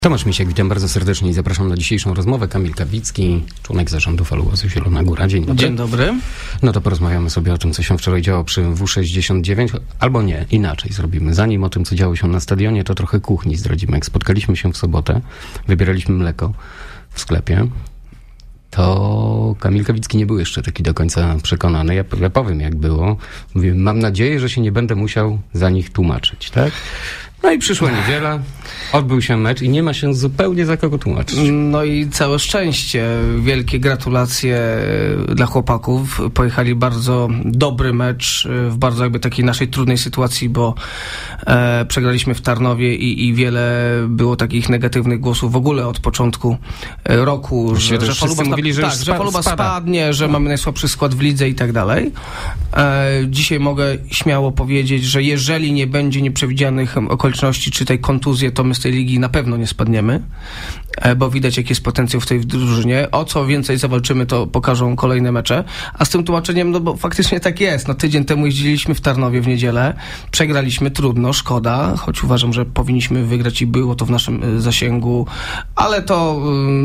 Tomasz Misiek, witam bardzo serdecznie i zapraszam na dzisiejszą rozmowę. Kamil Kawicki, członek zarządu Falubasu Zielona Góra. Dzień dobry. Dzień dobry. No to porozmawiamy sobie o tym, co się wczoraj działo przy W69, albo nie, inaczej zrobimy. Zanim o tym, co działo się na stadionie, to trochę kuchni zdradzimy. Jak spotkaliśmy się w sobotę, wybieraliśmy mleko w sklepie, to Kamil Kawicki nie był jeszcze taki do końca przekonany. Ja powiem, jak było. Mówię, mam nadzieję, że się nie będę musiał za nich tłumaczyć, tak? No i przyszła niedziela, odbył się mecz i nie ma się zupełnie za kogo tłumaczyć. No i całe szczęście. Wielkie gratulacje dla chłopaków. Pojechali bardzo dobry mecz w bardzo jakby takiej naszej trudnej sytuacji, bo przegraliśmy w Tarnowie i wiele było takich negatywnych głosów w ogóle od początku roku, że Faluba mówili, że Faluba spadnie, że mamy najsłabszy skład w lidze i tak dalej. Dzisiaj mogę śmiało powiedzieć, że jeżeli nie będzie nieprzewidzianych okoliczności, czy tej kontuzji, to my z tej ligi na pewno nie spadniemy, bo widać, jaki jest potencjał w tej drużynie. O co więcej zawalczymy, to pokażą kolejne mecze. A z tym tłumaczeniem, no bo faktycznie tak jest. No tydzień temu jeździliśmy w Tarnowie w niedzielę, przegraliśmy, trudno, szkoda, choć uważam, że powinniśmy wygrać i było to w naszym zasięgu, ale to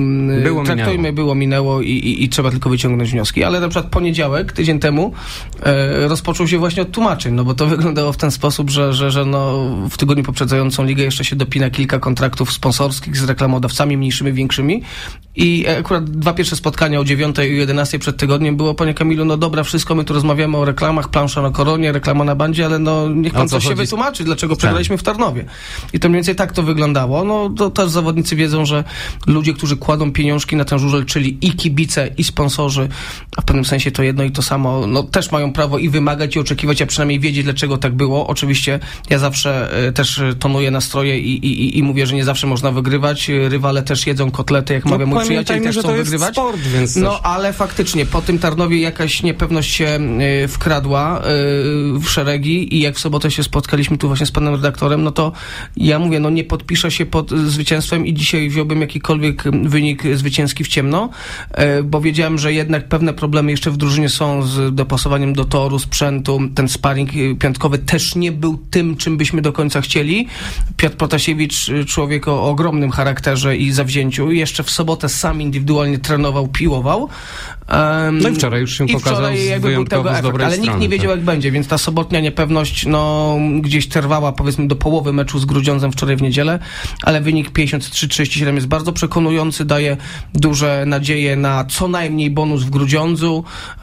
minęło i trzeba tylko wyciągnąć wnioski. Ale na przykład poniedziałek, tydzień temu, rozpoczął się właśnie od tłumaczeń, no bo to wyglądało w ten sposób, że no w tygodniu poprzedzającą ligę jeszcze się dopina kilka kontraktów sponsorskich z reklamodawcami mniejszymi, większymi i akurat dwa pierwsze spotkania o 9 i 11 przed tygodniem było: panie Kamilu, no dobra, wszystko, my tu rozmawiamy o reklamach, plansza na koronie, reklama na bandzie, ale no niech pan coś się wytłumaczy, dlaczego przegraliśmy w Tarnowie. I to mniej więcej tak to wyglądało. No to też zawodnicy wiedzą, że ludzie, którzy kładą pieniążki na ten żużel, czyli i kibice, i sponsorzy, a w pewnym sensie to jedno i to samo, no też mają prawo i wymagać, i oczekiwać, a przynajmniej wiedzieć, dlaczego tak było. Oczywiście ja zawsze też tonuję nastroje i mówię, że nie zawsze można wygrywać. Rywale też jedzą kotlety, jak mówię, mój przyjaciel też chcą wygrywać. Sport, więc no ale faktycznie po tym Tarnowie jakaś niepewność się wkradła w szeregi i jak w sobotę się spotkaliśmy tu właśnie z panem redaktorem, no to ja mówię, no nie podpiszę się pod zwycięstwem i dzisiaj wziąłbym jakikolwiek wynik zwycięski w ciemno, bo wiedziałem, że jednak pewne problemy jeszcze w drużynie są z dopasowaniem do toru, sprzętu. Ten sparring piątkowy też nie był tym, czym byśmy do końca chcieli. Piotr Protasiewicz, człowiek o ogromnym charakterze i zawzięciu, jeszcze w sobotę sam indywidualnie trenował, piłował. No i wczoraj już się pokazał wyjątkowo z dobrej ale nikt nie wiedział, jak będzie, więc ta sobotnia niepewność no gdzieś trwała, powiedzmy, do połowy meczu z Grudziądzem wczoraj w niedzielę, ale wynik 53-37 jest bardzo przekonujący, daje duże nadzieje na co najmniej bonus w Grudziądzu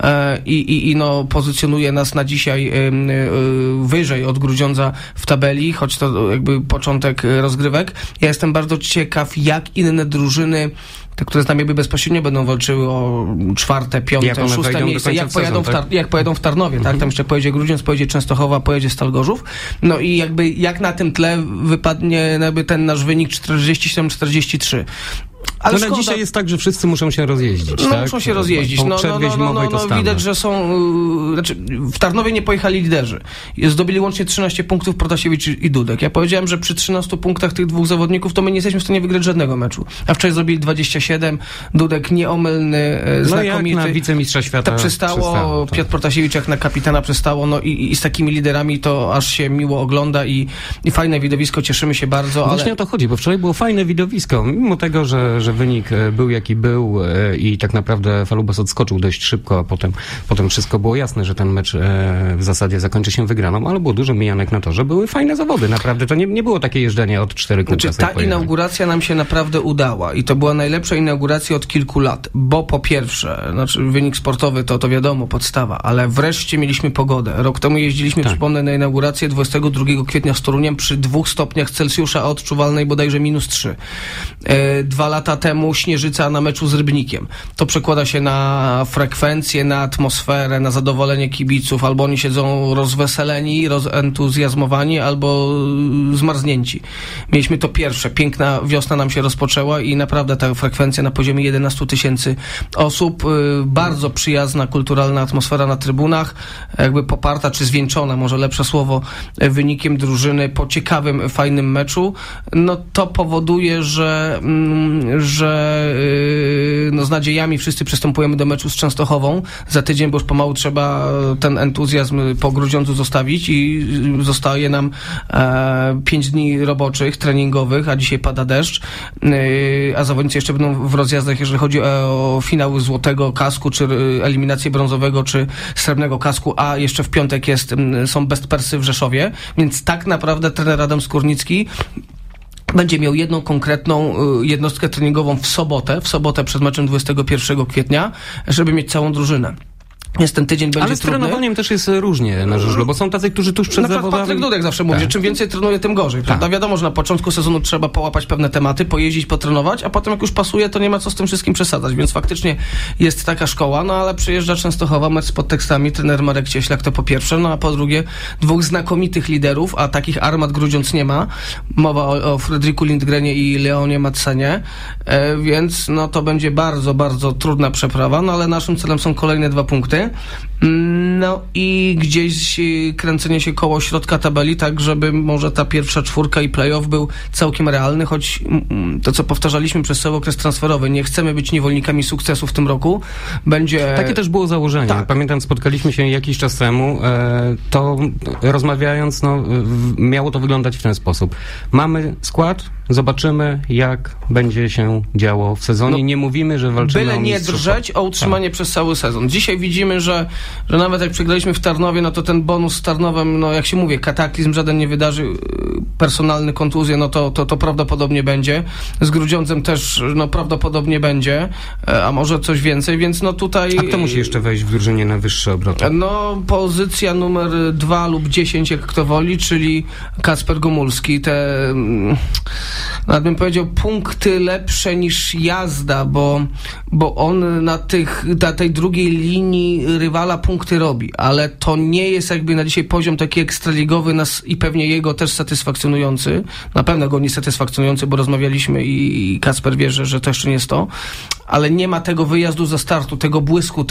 i no pozycjonuje nas na dzisiaj wyżej od Grudziądza w tabeli, choć to jakby początek rozgrywek. Ja jestem bardzo ciekaw, jak inne drużyny, te, które z nami jakby bezpośrednio będą walczyły o 4., 5., 6. miejsce, jak pojedą w Tarnowie, tak? Tam jeszcze pojedzie Grudziądz, pojedzie Częstochowa, pojedzie Stal Gorzów. No i jakby jak na tym tle wypadnie jakby ten nasz wynik 47-43. Ale na dzisiaj jest tak, że wszyscy muszą się rozjeździć, no, tak? Muszą się rozjeździć. Widać, że są... Znaczy, w Tarnowie nie pojechali liderzy. Zdobyli łącznie 13 punktów Protasiewicz i Dudek. Ja powiedziałem, że przy 13 punktach tych dwóch zawodników to my nie jesteśmy w stanie wygrać żadnego meczu. A wczoraj zrobili 27. Dudek nieomylny, znakomity. Jak na wicemistrza świata to przystało. Piotr Protasiewicz jak na kapitana przystało. No i z takimi liderami to aż się miło ogląda i fajne widowisko. Cieszymy się bardzo. Właśnie o to chodzi, bo wczoraj było fajne widowisko. Mimo tego, że wynik był jaki był i tak naprawdę Falubas odskoczył dość szybko, a potem wszystko było jasne, że ten mecz w zasadzie zakończy się wygraną, ale było dużo mijanek na to, że były fajne zawody. Naprawdę to nie było takie jeżdżenie od 4 kół. Ta inauguracja nam się naprawdę udała i to była najlepsza inauguracja od kilku lat, bo po pierwsze, wynik sportowy to wiadomo, podstawa, ale wreszcie mieliśmy pogodę. Rok temu jeździliśmy, przypomnę, na inaugurację 22 kwietnia z Toruniem przy 2 stopniach Celsjusza, a odczuwalnej bodajże -3. 2 lata temu śnieżyca na meczu z Rybnikiem. To przekłada się na frekwencję, na atmosferę, na zadowolenie kibiców. Albo oni siedzą rozweseleni, rozentuzjazmowani, albo zmarznięci. Mieliśmy to pierwsze. Piękna wiosna nam się rozpoczęła i naprawdę ta frekwencja na poziomie 11 000 osób. Bardzo przyjazna, kulturalna atmosfera na trybunach. Jakby poparta, czy zwieńczona, może lepsze słowo, wynikiem drużyny po ciekawym, fajnym meczu. No to powoduje, że że no z nadziejami wszyscy przystępujemy do meczu z Częstochową za tydzień, bo już pomału trzeba ten entuzjazm po Grudziądzu zostawić i zostaje nam 5 dni roboczych, treningowych, a dzisiaj pada deszcz, a zawodnicy jeszcze będą w rozjazdach, jeżeli chodzi o finały złotego kasku, czy eliminację brązowego, czy srebrnego kasku, a jeszcze w piątek są Best Persy w Rzeszowie, więc tak naprawdę trener Adam Skórnicki będzie miał jedną konkretną jednostkę treningową w sobotę przed meczem 21 kwietnia, żeby mieć całą drużynę. Więc ten tydzień będzie ale z trudny. trenowaniem też jest różnie na żużlu, bo są tacy, którzy tuż przed zawodami... Patryk Dudek zawsze mówi, że czym więcej trenuje, tym gorzej. Prawda? Wiadomo, że na początku sezonu trzeba połapać pewne tematy, pojeździć, potrenować, a potem jak już pasuje, to nie ma co z tym wszystkim przesadzać, więc faktycznie jest taka szkoła, no ale przyjeżdża Częstochowa, mecz z podtekstami, trener Marek Cieślak to po pierwsze, no a po drugie 2 znakomitych liderów, a takich armat Grudziądz nie ma. Mowa o Fredriku Lindgrenie i Leonie Madsenie, więc no to będzie bardzo, bardzo trudna przeprawa, no ale naszym celem są kolejne 2 punkty. No i gdzieś kręcenie się koło środka tabeli, tak żeby może ta pierwsza 4 i play-off był całkiem realny, choć to, co powtarzaliśmy przez cały okres transferowy, nie chcemy być niewolnikami sukcesu w tym roku. Będzie... Takie też było założenie. Tak. Pamiętam, spotkaliśmy się jakiś czas temu, to rozmawiając, miało to wyglądać w ten sposób. Mamy skład, zobaczymy, jak będzie się działo w sezonie. Nie mówimy, że walczymy byle o nie drżeć o utrzymanie przez cały sezon. Dzisiaj widzimy, że nawet jak przegraliśmy w Tarnowie, no to ten bonus z Tarnowem, no jak się mówi, kataklizm żaden nie wydarzy, personalny, kontuzje, no to prawdopodobnie będzie. Z Grudziądzem też, no prawdopodobnie będzie, a może coś więcej, więc no tutaj... A kto musi jeszcze wejść w drużynie na wyższe obroty? No pozycja numer 2 lub 10, jak kto woli, czyli Kacper Gomulski. Nawet bym powiedział, punkty lepsze niż jazda, bo on na tej drugiej linii rywala punkty robi, ale to nie jest jakby na dzisiaj poziom taki ekstraligowy nas i pewnie jego też satysfakcjonujący. Na pewno go nie satysfakcjonujący, bo rozmawialiśmy i Kacper wie, że to jeszcze nie jest to, ale nie ma tego wyjazdu ze startu, tego błysku,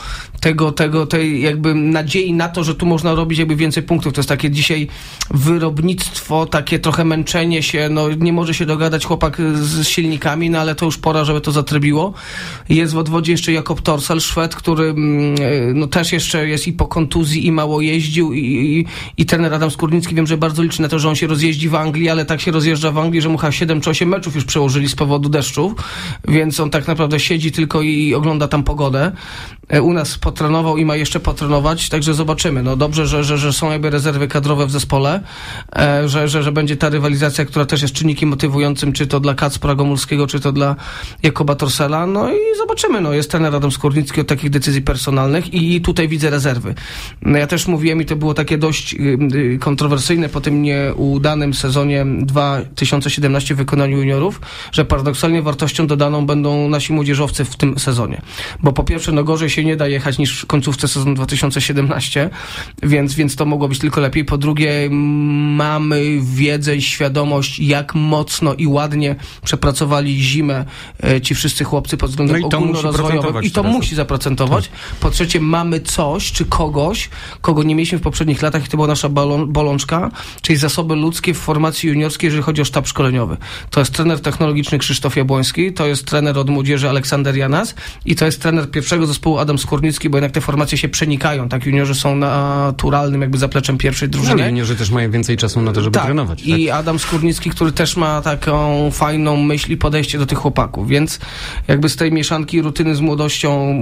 tej jakby nadziei na to, że tu można robić jakby więcej punktów. To jest takie dzisiaj wyrobnictwo, takie trochę męczenie się, no nie może się dogadać chłopak z silnikami, no ale to już pora, żeby to zatrybiło. Jest w odwodzie jeszcze Jakob Torsel, Szwed, który no też jeszcze jest i po kontuzji i mało jeździł i trener Adam Skórnicki, wiem, że bardzo liczy na to, że on się rozjeździ w Anglii, ale tak się rozjeżdża w Anglii, że mu chyba 7 czy 8 meczów już przełożyli z powodu deszczów, więc on tak naprawdę siedzi tylko i ogląda tam pogodę. U nas potrenował i ma jeszcze potrenować, także zobaczymy. No dobrze, że są jakby rezerwy kadrowe w zespole, że będzie ta rywalizacja, która też jest czynnikiem motywującym, czy to dla Kacpra Gomulskiego, czy to dla Jakoba Torsela, no i zobaczymy. No jest trener Adam Skórnicki od takich decyzji personalnych i tutaj widzę rezerwy. Ja też mówiłem i to było takie dość kontrowersyjne po tym nieudanym sezonie 2017 w wykonaniu juniorów, że paradoksalnie wartością dodaną będą nasi młodzieżowcy w tym sezonie. Bo po pierwsze, no gorzej się nie da jechać niż w końcówce sezonu 2017, więc to mogło być tylko lepiej. Po drugie, mamy wiedzę i świadomość, jak mocno i ładnie przepracowali zimę ci wszyscy chłopcy pod względem ogólnorozwojowym. I to musi zaprocentować. Po trzecie, mamy coś, czy kogoś, kogo nie mieliśmy w poprzednich latach i to była nasza bolączka, czyli zasoby ludzkie w formacji juniorskiej, jeżeli chodzi o sztab szkoleniowy. To jest trener technologiczny Krzysztof Jabłoński, to jest trener od młodzieży Aleksander Janas i to jest trener pierwszego zespołu Adam Skórnicki, bo jednak te formacje się przenikają, tak? Juniorzy są naturalnym jakby zapleczem pierwszej drużyny. No, juniorzy też mają więcej czasu na to, żeby trenować. Tak? I Adam Skórnicki, który też ma taką fajną myśl i podejście do tych chłopaków, więc jakby z tej mieszanki rutyny z młodością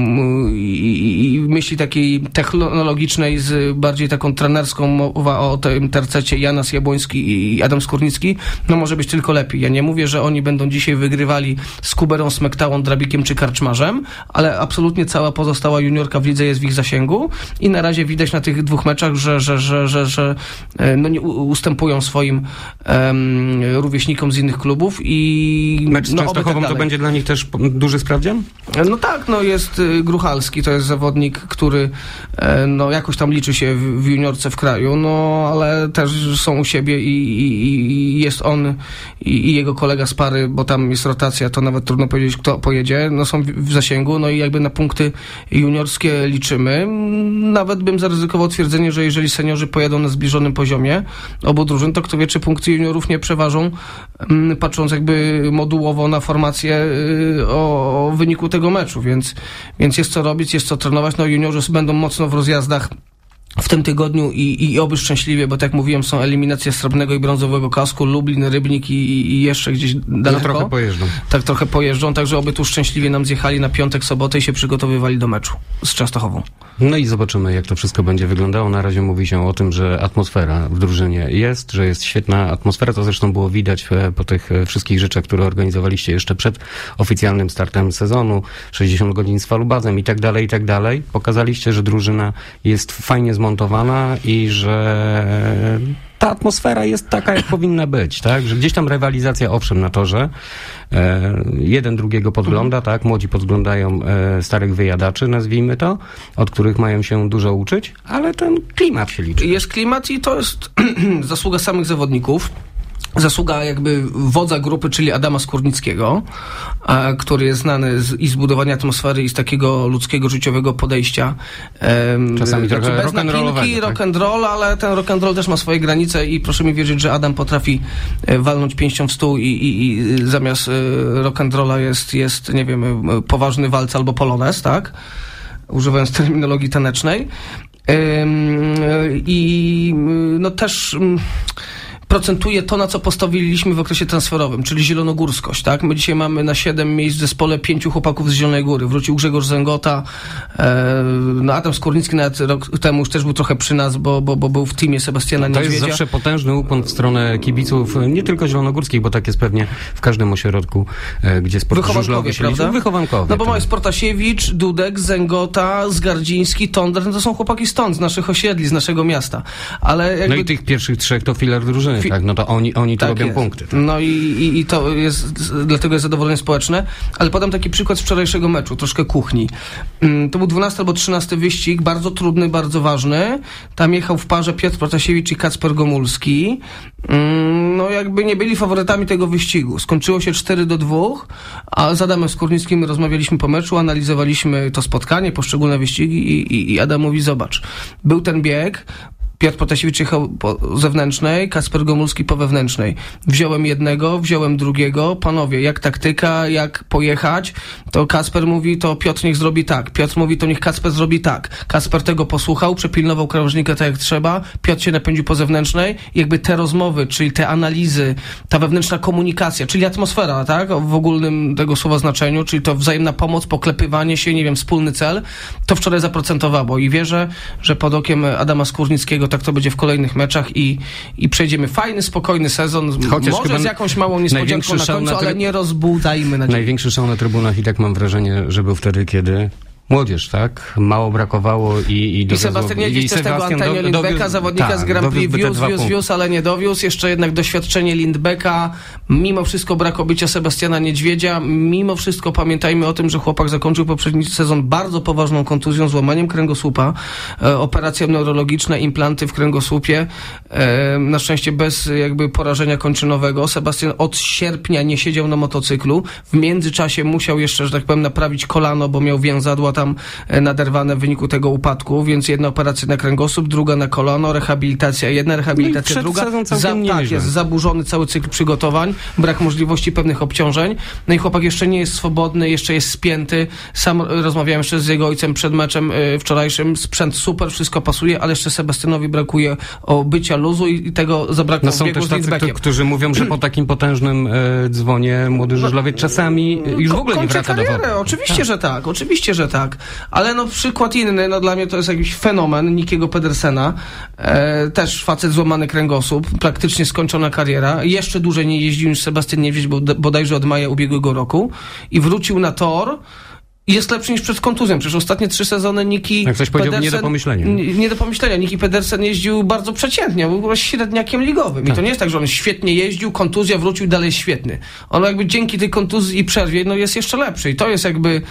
i myśli takiej technologicznej z bardziej taką trenerską, mowa o tym tercecie Janas Jabłoński i Adam Skórnicki, no może być tylko lepiej. Ja nie mówię, że oni będą dzisiaj wygrywali z Kuberą, Smektałą, Drabikiem czy Karczmarzem, ale absolutnie cała pozostała juniorka w lidze jest w ich zasięgu i na razie widać na tych 2 meczach, że no nie ustępują swoim rówieśnikom z innych klubów i mecz z Częstochową to będzie dla nich też duży sprawdzian? No tak, no jest Gruchalski, to jest zawodnik, który no jakoś tam liczy się w juniorce w kraju, no ale też są u siebie i jest on i jego kolega z pary, bo tam jest rotacja, to nawet trudno powiedzieć, kto pojedzie, no są w zasięgu, no i jakby na punkty juniorskie liczymy. Nawet bym zaryzykował twierdzenie, że jeżeli seniorzy pojadą na zbliżonym poziomie obu drużyn, to kto wie, czy punkty juniorów nie przeważą, patrząc jakby modułowo na formację o wyniku tego meczu, więc jest co robić, jest co trenować. No juniorzy będą mocno w rozjazdach w tym tygodniu i oby szczęśliwie, bo tak jak mówiłem, są eliminacje srebrnego i brązowego kasku, Lublin, Rybnik i jeszcze gdzieś daleko. No trochę pojeżdżą. Tak, trochę pojeżdżą, także oby tu szczęśliwie nam zjechali na piątek, sobotę i się przygotowywali do meczu z Częstochową. No i zobaczymy, jak to wszystko będzie wyglądało. Na razie mówi się o tym, że atmosfera w drużynie jest, że jest świetna atmosfera. To zresztą było widać po tych wszystkich rzeczach, które organizowaliście jeszcze przed oficjalnym startem sezonu. 60 godzin z falubazem i tak dalej, i tak dalej. Pokazaliście, że drużyna jest fajnie zmontowana i że ta atmosfera jest taka, jak powinna być, tak? Że gdzieś tam rywalizacja, owszem, na torze, jeden drugiego podgląda, tak? Młodzi podglądają starych wyjadaczy, nazwijmy to, od których mają się dużo uczyć, ale ten klimat się liczy. Jest klimat i to jest zasługa samych zawodników. Zasługa jakby wodza grupy, czyli Adama Skórnickiego, który jest znany i z budowania atmosfery i z takiego ludzkiego, życiowego podejścia. Czasami trochę bez napinki, rock and roll, ale ten rock and roll też ma swoje granice i proszę mi wierzyć, że Adam potrafi walnąć pięścią w stół i zamiast rock and rolla jest, nie wiem, poważny walc albo polonez, tak? Używając terminologii tanecznej. I no też procentuje to, na co postawiliśmy w okresie transferowym, czyli zielonogórskość, tak? My dzisiaj mamy na 7 miejsc w zespole 5 chłopaków z Zielonej Góry. Wrócił Grzegorz Zęgota, no Adam Skórnicki nawet rok temu już też był trochę przy nas, bo był w teamie Sebastiana Niedźwiedzia. To jest zawsze potężny ukłon w stronę kibiców, nie tylko zielonogórskich, bo tak jest pewnie w każdym ośrodku, gdzie sport żużlowy się liczy. Wychowankowie. No bo mamy Sportasiewicz, Dudek, Zęgota, Zgardziński, Tonder, no to są chłopaki stąd, z naszych osiedli, z naszego miasta. Ale jakby... No i tych pierwszych 3 to filar drużyny. Tak, no to oni tu tak robią jest. punkty. Tak. No i to jest, dlatego jest zadowolenie społeczne, ale podam taki przykład z wczorajszego meczu, troszkę kuchni. To był 12 albo 13 wyścig, bardzo trudny, bardzo ważny. Tam jechał w parze Piotr Protasiewicz i Kacper Gomulski. No jakby nie byli faworytami tego wyścigu. Skończyło się 4-2, a z Adamem Skórnickim rozmawialiśmy po meczu, analizowaliśmy to spotkanie, poszczególne wyścigi i Adam mówi, zobacz, był ten bieg, Piotr Protasiewicz jechał po zewnętrznej, Kacper Gomulski po wewnętrznej. Wziąłem jednego, wziąłem drugiego. Panowie, jak taktyka, jak pojechać, to Kacper mówi, to Piotr niech zrobi tak. Piotr mówi, to niech Kacper zrobi tak. Kacper tego posłuchał, przepilnował krawężnika tak jak trzeba. Piotr się napędził po zewnętrznej. Jakby te rozmowy, czyli te analizy, ta wewnętrzna komunikacja, czyli atmosfera, tak? W ogólnym tego słowa znaczeniu, czyli to wzajemna pomoc, poklepywanie się, nie wiem, wspólny cel, to wczoraj zaprocentowało i wierzę, że pod okiem Adama Skórnickiego tak to będzie w kolejnych meczach i przejdziemy fajny, spokojny sezon, chociaż może z jakąś małą niespodzianką na końcu, ale nie rozbudzajmy nadziei. Największy szał na trybunach i tak mam wrażenie, że był wtedy, kiedy młodzież, tak? Mało brakowało i Sebastian Niedźwiedź też tego Antonio Lindbecka, zawodnika z Grand Prix wiózł, ale nie dowiózł. Jeszcze jednak doświadczenie Lindbecka. Mimo wszystko brak obycia Sebastiana Niedźwiedzia. Mimo wszystko pamiętajmy o tym, że chłopak zakończył poprzedni sezon bardzo poważną kontuzją, złamaniem kręgosłupa. Operacja neurologiczna, implanty w kręgosłupie. Na szczęście bez jakby porażenia kończynowego. Sebastian od sierpnia nie siedział na motocyklu. W międzyczasie musiał jeszcze, że tak powiem, naprawić kolano, bo miał więzadła tam naderwane w wyniku tego upadku, więc jedna operacja na kręgosłup, druga na kolano, rehabilitacja jedna, rehabilitacja no druga. Tak, jest zaburzony cały cykl przygotowań, brak możliwości pewnych obciążeń. No i chłopak jeszcze nie jest swobodny, jeszcze jest spięty. Sam rozmawiałem jeszcze z jego ojcem przed meczem wczorajszym. Sprzęt super, wszystko pasuje, ale jeszcze Sebastianowi brakuje bycia luzu i tego zabrakło w biegu z Lindbeckiem. Są też tacy, którzy mówią, że po takim potężnym dzwonie młody żużlowiec czasami już w ogóle nie wraca do wody. Oczywiście, że tak. Ale no przykład inny, no dla mnie to jest jakiś fenomen Nickiego Pedersena. Też facet złamany kręgosłup, praktycznie skończona kariera. Jeszcze dłużej nie jeździł niż Sebastian Niedźwiedź, bodajże od maja ubiegłego roku. I wrócił na tor. I jest lepszy niż przed kontuzją. Przecież ostatnie 3 sezony Nicki Jak ktoś powiedział, nie do pomyślenia. Nie do pomyślenia. Nicki Pedersen jeździł bardzo przeciętnie. Był średniakiem ligowym. Tak. I to nie jest tak, że on świetnie jeździł, kontuzja, wrócił dalej świetny. On jakby dzięki tej kontuzji i przerwie, no jest jeszcze lepszy. I to jest jakby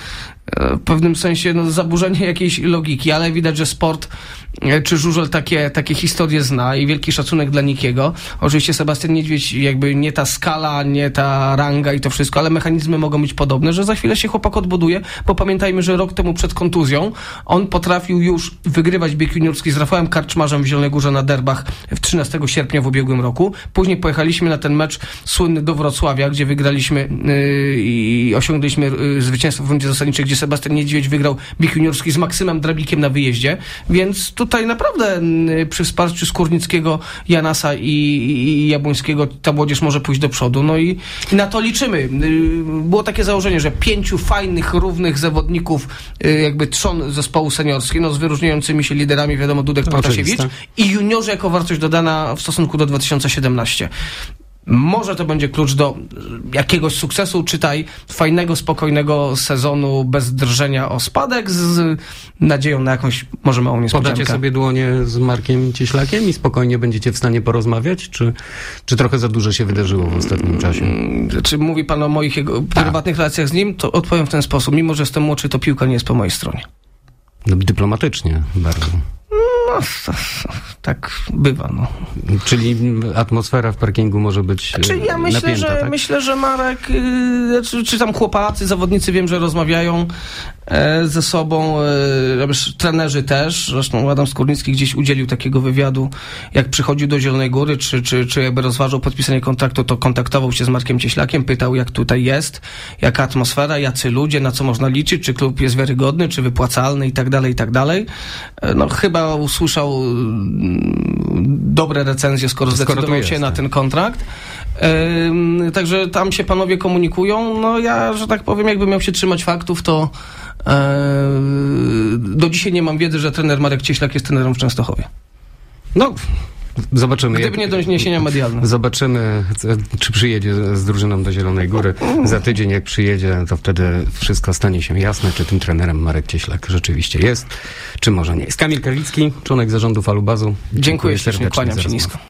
w pewnym sensie zaburzenie jakiejś logiki, ale widać, że sport czy żużel takie historie zna i wielki szacunek dla Nikiego. Oczywiście Sebastian Niedźwiedź, jakby nie ta skala, nie ta ranga i to wszystko, ale mechanizmy mogą być podobne, że za chwilę się chłopak odbuduje, bo pamiętajmy, że rok temu przed kontuzją on potrafił już wygrywać bieg juniorski z Rafałem Karczmarzem w Zielonej Górze na derbach 13 sierpnia w ubiegłym roku. Później pojechaliśmy na ten mecz słynny do Wrocławia, gdzie wygraliśmy i osiągnęliśmy zwycięstwo w rundzie zasadniczej, gdzie Sebastian Niedźwiedź wygrał bieg juniorski z Maksymem Drabikiem na wyjeździe, więc tutaj naprawdę przy wsparciu Skórnickiego, Janasa i Jabłońskiego ta młodzież może pójść do przodu. No i na to liczymy. Było takie założenie, że 5 fajnych, równych zawodników, jakby trzon zespołu seniorskiego, z wyróżniającymi się liderami, wiadomo, Dudek, Protasiewicz i juniorzy jako wartość dodana w stosunku do 2017. Może to będzie klucz do jakiegoś sukcesu, czytaj fajnego, spokojnego sezonu bez drżenia o spadek z nadzieją na jakąś może małą niespodziankę. Podacie sobie dłonie z Markiem Cieślakiem i spokojnie będziecie w stanie porozmawiać? Czy trochę za dużo się wydarzyło w ostatnim czasie? Czy mówi pan o moich prywatnych relacjach z nim? To odpowiem w ten sposób. Mimo że jestem młodszy, to piłka nie jest po mojej stronie. No, dyplomatycznie bardzo. No, tak bywa, no. Czyli atmosfera w parkingu może być ja myślę, że Marek, czy tam chłopacy, zawodnicy, wiem, że rozmawiają ze sobą, trenerzy też. Zresztą Adam Skórnicki gdzieś udzielił takiego wywiadu, jak przychodził do Zielonej Góry, czy jakby rozważał podpisanie kontraktu, to kontaktował się z Markiem Cieślakiem, pytał, jak tutaj jest, jaka atmosfera, jacy ludzie, na co można liczyć, czy klub jest wiarygodny, czy wypłacalny i tak dalej, i tak dalej. No chyba usłyszał dobre recenzje, skoro zdecydował się na ten kontrakt. Także tam się panowie komunikują. No ja, że tak powiem, jakbym miał się trzymać faktów, to do dzisiaj nie mam wiedzy, że trener Marek Cieślak jest trenerem w Częstochowie. No, zobaczymy. Gdyby nie doniesienia medialne. Zobaczymy, czy przyjedzie z drużyną do Zielonej Góry. Za tydzień, jak przyjedzie, to wtedy wszystko stanie się jasne, czy tym trenerem Marek Cieślak rzeczywiście jest, czy może nie jest. Kamil Karlicki, członek zarządu Falubazu. Dziękuję serdecznie, kłaniam się nisko.